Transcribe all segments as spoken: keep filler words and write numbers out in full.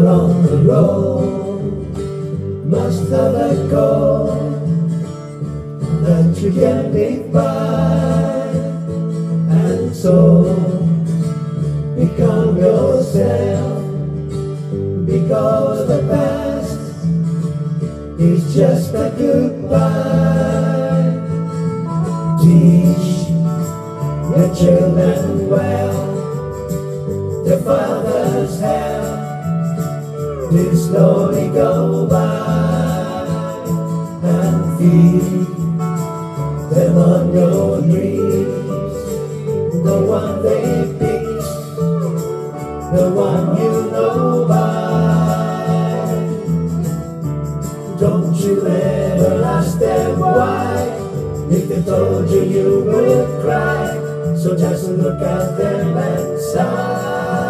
you're on the road, must have a goal that you can live by, and so become yourself, because the past is just a goodbye. Teach your children well, the father's help to slowly go by, and feed them on your dreams, the one they picked, the one you know by. Don't you ever ask them why, if they told you you would cry, so just look at them and sigh.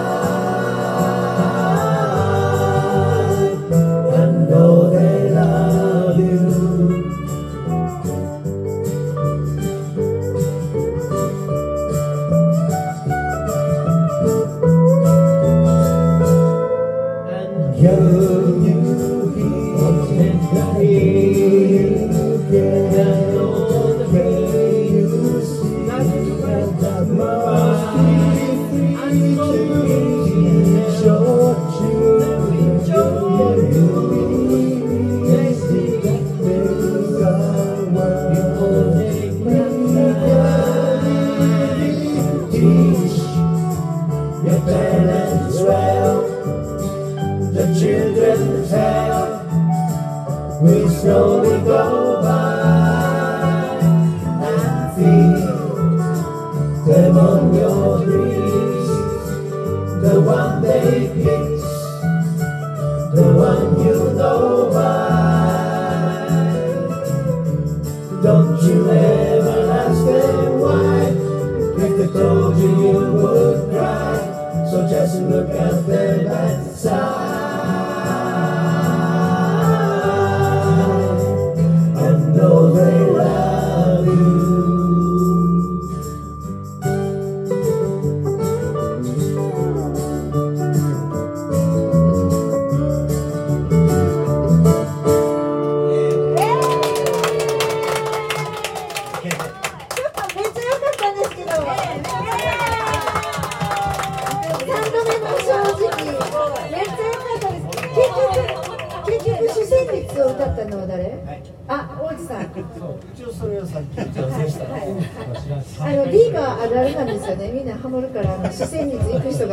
Your parents well, the children's hell will slowly go by, and feel them on your dreams, the one they picked, the one you know by. Don't you ever ask them why, if they told you you would cry, so just look at them and sigh, and know they love you. を歌ったのは誰？あ、大地さん。 一応それをさっき調整した。 あの D があるあるなんですよね。みんなハモるから、あの視線率行く人が